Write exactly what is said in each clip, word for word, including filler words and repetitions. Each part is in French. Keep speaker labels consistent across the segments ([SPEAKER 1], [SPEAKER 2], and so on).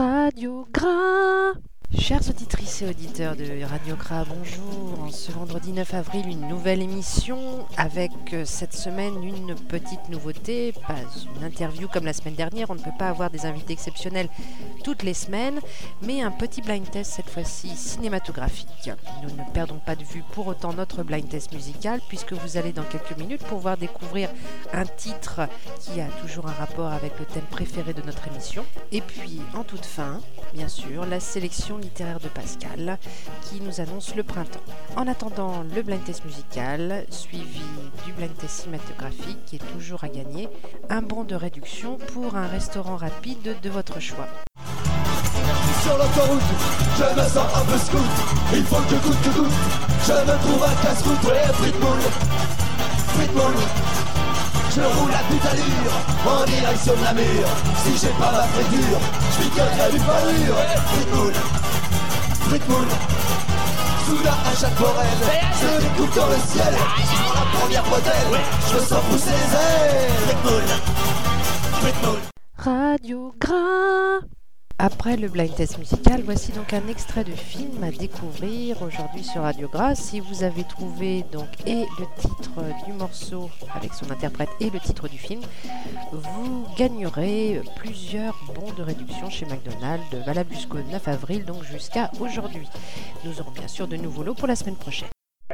[SPEAKER 1] Radio Gras. Chères auditrices et auditeurs de Radio Gras, bonjour. En ce vendredi neuf avril, une nouvelle émission avec euh, cette semaine une petite nouveauté, pas une interview comme la semaine dernière, on ne peut pas avoir des invités exceptionnels toutes les semaines, mais un petit blind test cette fois-ci cinématographique. Nous ne perdons pas de vue pour autant notre blind test musical puisque vous allez dans quelques minutes pouvoir découvrir un titre qui a toujours un rapport avec le thème préféré de notre émission. Et puis en toute fin, bien sûr, la sélection littéraire de Pascal qui nous annonce le printemps. En attendant le blind test musical suivi du blind test cinématographique qui est toujours à gagner, un bon de réduction pour un restaurant rapide de votre choix.
[SPEAKER 2] Sur l'autoroute, je me sens un peu scout. Il faut que goûte, que goûte. Je me trouve un casse-croûte, ouais, frites moule, frites moule. Je roule à toute allure, en direction de la mur. Si j'ai pas ma friture, je piquerai du palure. Frites moule, frites moule. Soudain un chat forelle, je découpe dans le ciel. Sur la première bretelle, je me sens pousser les ailes. Frites moule, frites moule.
[SPEAKER 1] Radio Gras. Après le blind test musical, voici donc un extrait de film à découvrir aujourd'hui sur Radio Gras. Si vous avez trouvé donc et le titre du morceau avec son interprète et le titre du film, vous gagnerez plusieurs bons de réduction chez McDonald's, valable jusqu'au neuf avril, donc jusqu'à aujourd'hui. Nous aurons bien sûr de nouveaux lots pour la semaine prochaine.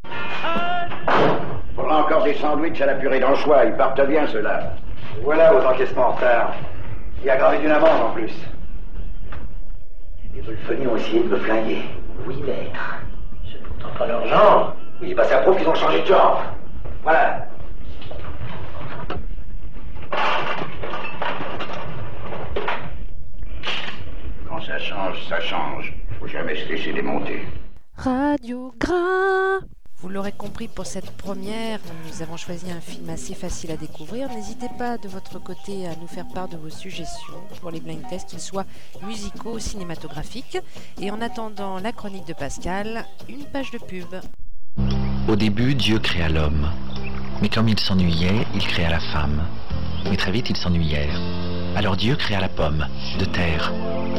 [SPEAKER 3] Faudra encore des sandwichs à la purée d'anchois, ils partent bien ceux-là. Voilà vos encaissements en retard. Il y a gravé d'une amende en plus. Les Wolfonies ont essayé de me flinguer. Oui, maître. C'est pourtant pas leur genre. Oui, bah ça prouve qu'ils ont changé de genre. Voilà. Quand ça change, ça change. Faut jamais se laisser démonter.
[SPEAKER 1] Radio Gras. Vous l'aurez compris, pour cette première, nous avons choisi un film assez facile à découvrir. N'hésitez pas de votre côté à nous faire part de vos suggestions pour les blind tests, qu'ils soient musicaux ou cinématographiques. Et en attendant la chronique de Pascal, une page de pub.
[SPEAKER 4] Au début, Dieu créa l'homme. Mais comme il s'ennuyait, il créa la femme. Mais très vite, ils s'ennuyèrent. Alors Dieu créa la pomme, de terre.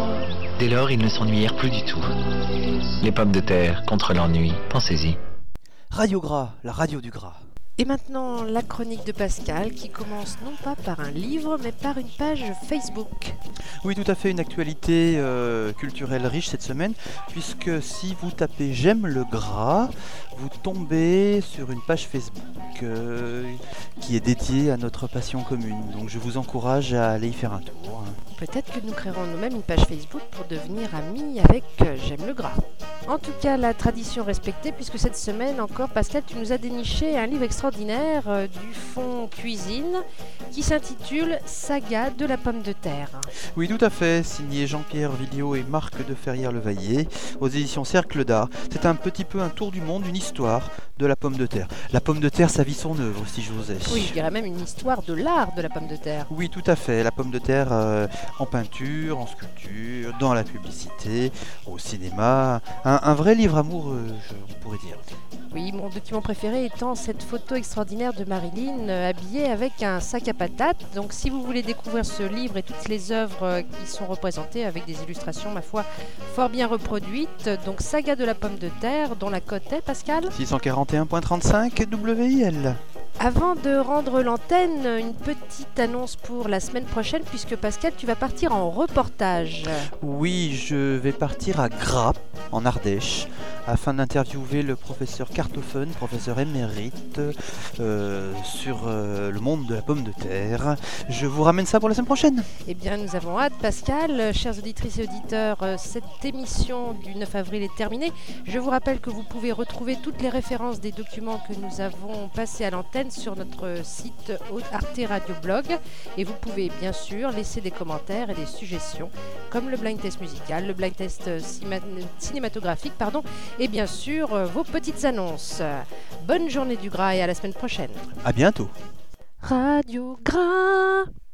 [SPEAKER 4] Dès lors, ils ne s'ennuyèrent plus du tout. Les pommes de terre contre l'ennui, pensez-y.
[SPEAKER 5] Radio Gras, la radio du gras.
[SPEAKER 1] Et maintenant, la chronique de Pascal qui commence non pas par un livre, mais par une page Facebook.
[SPEAKER 5] Oui, tout à fait, une actualité euh, culturelle riche cette semaine, puisque si vous tapez « J'aime le gras », vous tombez sur une page Facebook euh, qui est dédiée à notre passion commune. Donc je vous encourage à aller y faire un tour.
[SPEAKER 1] Peut-être que nous créerons nous-mêmes une page Facebook pour devenir amis avec euh, J'aime le gras. En tout cas, la tradition respectée, puisque cette semaine encore, Pascal, tu nous as déniché un livre extraordinaire euh, du fond cuisine qui s'intitule Saga de la pomme de terre.
[SPEAKER 5] Oui, tout à fait, signé Jean-Pierre Villiot et Marc de Ferrière-Levaillé, aux éditions Cercle d'Art. C'est un petit peu un tour du monde, une histoire de la pomme de terre. La pomme de terre, ça vit son œuvre, si j'osais.
[SPEAKER 1] Oui, je dirais même une histoire de l'art de la pomme de terre.
[SPEAKER 5] Oui, tout à fait, la pomme de terre euh, en peinture, en sculpture, dans la publicité, au cinéma, un, un vrai livre amoureux, je pourrais dire.
[SPEAKER 1] Oui, mon document préféré étant cette photo extraordinaire de Marilyn euh, habillée avec un sac à patates. Donc si vous voulez découvrir ce livre et toutes les œuvres euh, qui sont représentées avec des illustrations, ma foi, fort bien reproduites, donc Saga de la pomme de terre, dont la cote est, Pascal
[SPEAKER 5] six cent quarante et un virgule trente-cinq W I L.
[SPEAKER 1] Avant de rendre l'antenne, une petite annonce pour la semaine prochaine, puisque Pascal, tu vas partir en reportage.
[SPEAKER 5] Oui, je vais partir à Gras, en Ardèche, afin d'interviewer le professeur Cartophone, professeur émérite, euh, sur euh, le monde de la pomme de terre. Je vous ramène ça pour la semaine prochaine.
[SPEAKER 1] Eh bien, nous avons hâte, Pascal. Chers auditrices et auditeurs, cette émission du neuf avril est terminée. Je vous rappelle que vous pouvez retrouver toutes les références des documents que nous avons passés à l'antenne sur notre site Arte Radio Blog, et vous pouvez bien sûr laisser des commentaires et des suggestions comme le blind test musical, le blind test cinématographique, pardon, et bien sûr vos petites annonces. Bonne journée du gras et à la semaine prochaine.
[SPEAKER 5] À bientôt.
[SPEAKER 1] Radio Gras.